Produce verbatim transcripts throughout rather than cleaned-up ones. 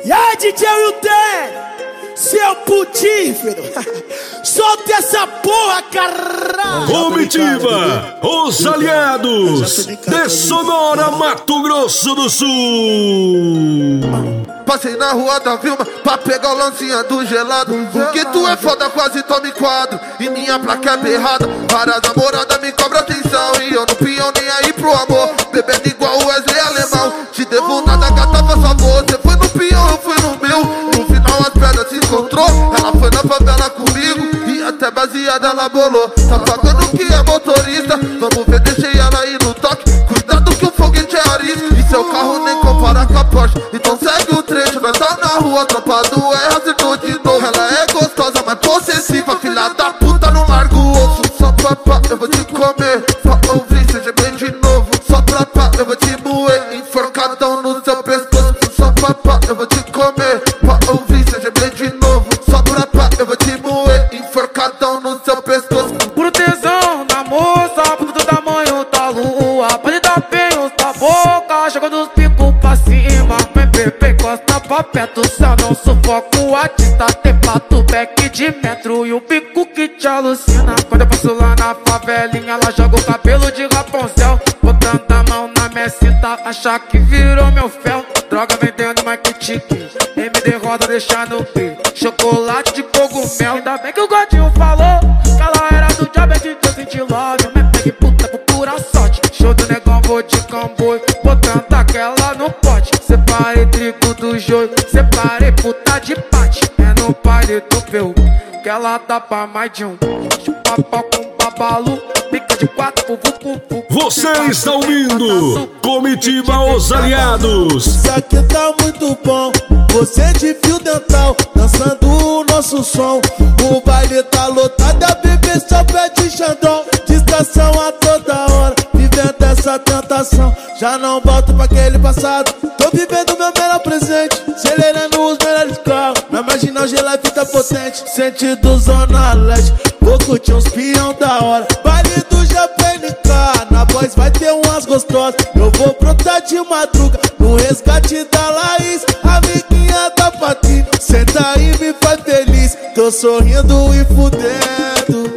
E aí, D J Wilton, seu putífero, solta essa porra, caralho. Comitiva, os aliados de Sonora, Mato Grosso do Sul. Passei na rua da Vilma pra pegar o lancinha do gelado. Porque tu é foda, quase tome quadro e minha placa é berrada. Várias namoradas me cobram atenção e eu não pinho nem aí pro amor. Bebendo igual o Wesley Alemão, te devo nada, gata, faz favor. Você foi no pinhão, eu fui no meu. No final as pedras se encontrou. Ela foi na favela comigo e até baseada ela bolou. Tá pagando que é motorista, vamos ver, deixei ela aí no toque. Cuidado que o foguete é arisco e seu carro nem compara com a Porsche. Então segue o trecho, nós tá na rua, tropa do R, acertou de novo. Ela é gostosa, mas possessiva, filha da puta, não larga o osso. Só pra pá, eu vou te comer, pra ouvir, seja bem de novo. Só pra pá, eu vou te moer, enforcadão no seu pescoço. Só pra pá, eu vou te comer, pra ouvir, seja bem de novo. Só pra pá, eu vou te moer, enforcadão no seu pescoço. Puro tesão da moça, puto do tamanho da lua. Pode dar bem da boca, joga dos picos pra cima. Vem, bebê, encosta pra perto, só não sufoca o artista. Tem pato, back de metro e o pico que te alucina. Quando eu passo lá na favelinha, ela joga o cabelo de Rapunzel, botando a mão na minha cinta, achar que virou meu fel. Droga vendendo mais que tique, M D roda deixar no peito, chocolate de cogumelo. Ainda bem que o Godinho falou que ela era do diabo, é de Deus senti love. Me pegue puta por pura sorte, show do negão, vou de camboio, botando aquela no pote. Separei trigo do joio, separei puta de pate. É no baile do Peu que ela dá pra mais de um. Chupa pau com babalu, pica de quatro, puvu, puvu. Você está ouvindo Comitiva Os Aliados. Isso aqui tá muito bom, você de fio dental, dançando o nosso som. O baile tá lotado, a bebê só pede xandão. Distração a toda hora, vivendo essa tentação. Já não volto pra aquele passado, tô vivendo meu melhor presente, acelerando os melhores carros. Na marginal gela fita potente, sentido zona leste. Vou curtir uns pião da hora, baile do G P N K. Na voz vai ter umas gostosas, eu vou brotar de madruga no resgate da Laís, amiguinha da Patrícia. Senta aí, me faz feliz, tô sorrindo e fudendo.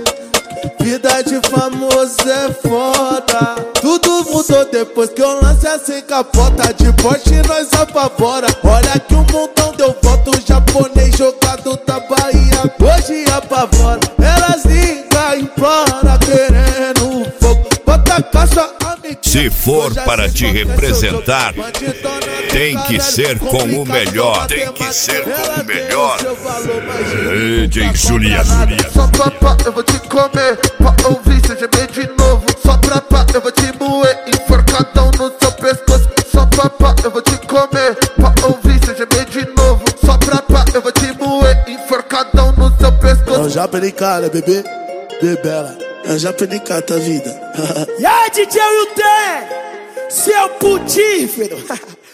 Vida de famoso é foda, tudo mudou depois que eu lancei sem capota. De Porsche nós apavora, olha que o montão deu voto. Japonês jogado da Bahia, hoje apavora. Elas ligam, implora, querendo fogo. Bota a caixa, amiga. Se for para te representar, tem que ser com o melhor. Tem que ser com o melhor. D J Juliano. Só pra pá, eu vou te comer, pra ouvir, seja bem de novo. Só pra pá, eu vou te moer, enforcadão no seu pescoço. Só pra pá, eu vou te comer, pra ouvir, seja bem de novo. Só pra pá, eu vou te moer, enforcadão no seu pescoço. Eu já penicada, bebê, bebela, eu já penicada a vida. E aí, D J Wilton, seu putífero.